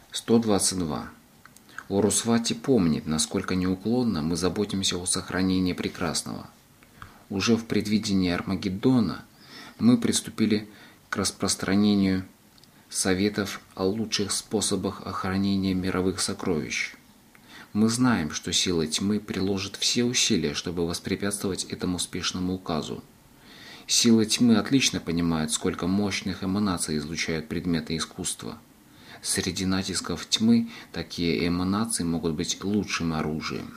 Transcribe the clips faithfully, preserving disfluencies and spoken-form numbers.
сто двадцать два. Урусвати помнит, насколько неуклонно мы заботимся о сохранении прекрасного. Уже в предвидении Армагеддона мы приступили к распространению советов о лучших способах охранения мировых сокровищ. Мы знаем, что сила тьмы приложит все усилия, чтобы воспрепятствовать этому успешному указу. Сила тьмы отлично понимает, сколько мощных эманаций излучают предметы искусства. Среди натисков тьмы такие эманации могут быть лучшим оружием.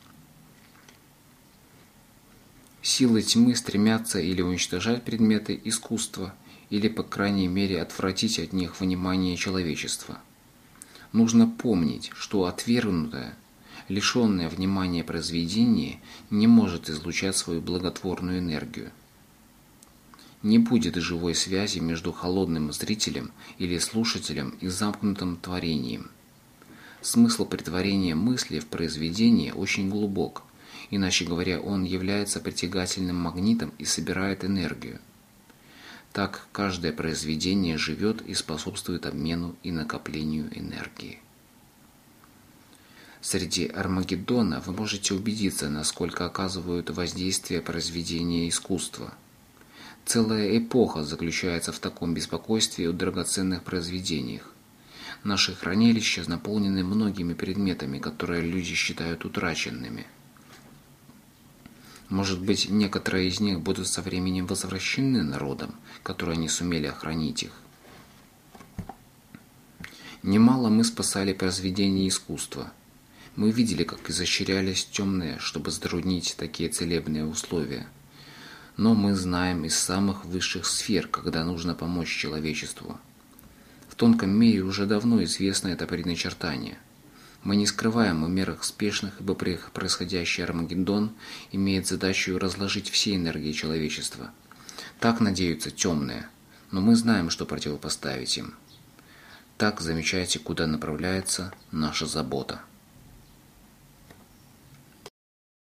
Силы тьмы стремятся или уничтожать предметы искусства, или, по крайней мере, отвратить от них внимание человечества. Нужно помнить, что отвергнутое, лишенное внимания произведение не может излучать свою благотворную энергию. Не будет живой связи между холодным зрителем или слушателем и замкнутым творением. Смысл претворения мысли в произведение очень глубок, иначе говоря, он является притягательным магнитом и собирает энергию. Так каждое произведение живет и способствует обмену и накоплению энергии. Среди Армагеддона вы можете убедиться, насколько оказывают воздействие произведения искусства. Целая эпоха заключается в таком беспокойстве о драгоценных произведениях. Наши хранилища наполнены многими предметами, которые люди считают утраченными. Может быть, некоторые из них будут со временем возвращены народам, которые не сумели охранить их. Немало мы спасали произведения искусства. Мы видели, как изощрялись темные, чтобы затруднить такие целебные условия. Но мы знаем из самых высших сфер, когда нужно помочь человечеству. В тонком мире уже давно известно это предначертание. Мы не скрываем о мерах спешных, ибо происходящий Армагеддон имеет задачу разложить все энергии человечества. Так надеются темные, но мы знаем, что противопоставить им. Так замечайте, куда направляется наша забота.